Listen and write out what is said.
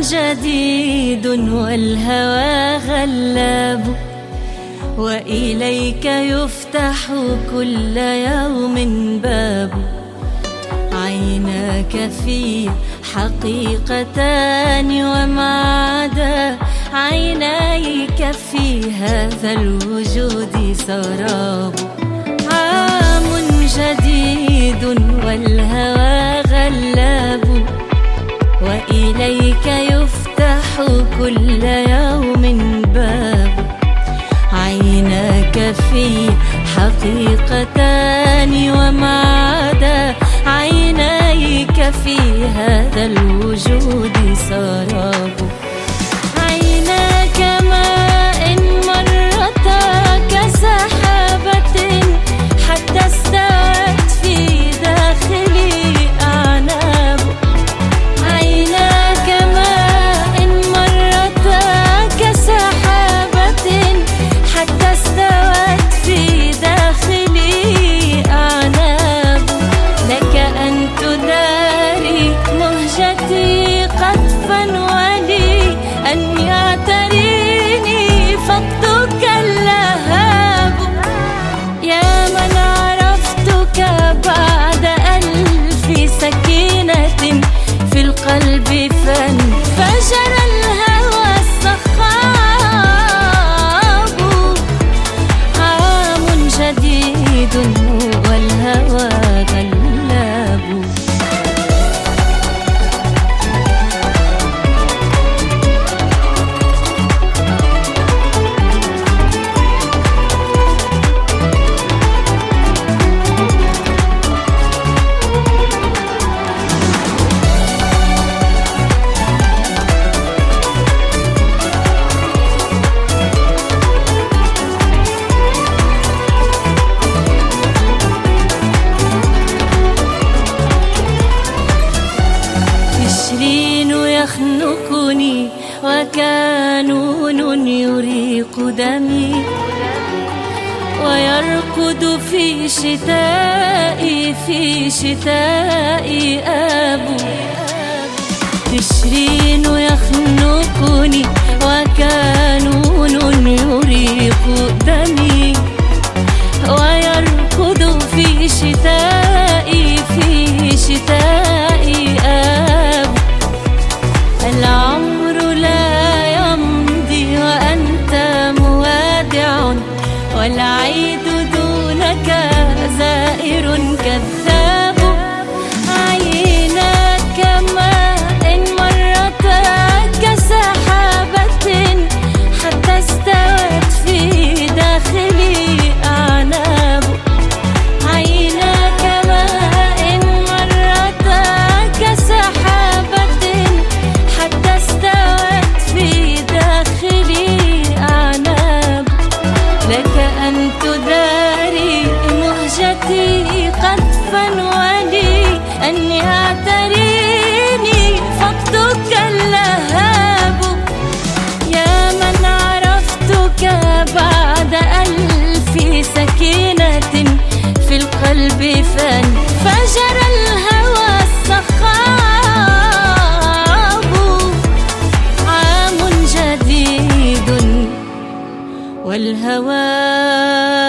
جديد والهوى غلاب، وإليك يفتح كل يوم باب. عيناك في حقيقتان وما عدا عينيك في هذا الوجود سراب. عام جديد والهوى غلاب، وإليك يفتح كل يوم باب. عيناك في حقيقتان وما عدا عينيك في هذا الوجود سراب. عيناك ماء مرتا كسحابة حتى استوت في داخلي أعناب. عيناك ماء مرتا كسحابة حتى استوت في داخلي أعناب. لك أن تداري مهجتي قطفا ولي أن يعتريني فقدك اللهاب. يا من عرفتك بعد 1000 سكينة في القلب فانفجر الهوى الصخاب. عام جديد والهوى غلاب. يخنقني وكانون يريق دمي، ويرقد في شتائي آب. تشرين يخنقني وكانون يريق دمي، ويرقد في شتائي آب. العمر لا يمضي وأنت موادع، والعيد دونك زائر كذاب. عيناك ماء مرتا كسحابة حتى استوت في داخلي أعناب. عيناك ماء مرتا كسحابة حتى استوت في داخلي أعناب. لك أن تداري مهجتي قطفا ولي أن يعتريني فقدك اللهاب. يا من عرفتك بعد 1000 سكينة في القلب فانفجر الهوى الصخاب. عام جديد والهوى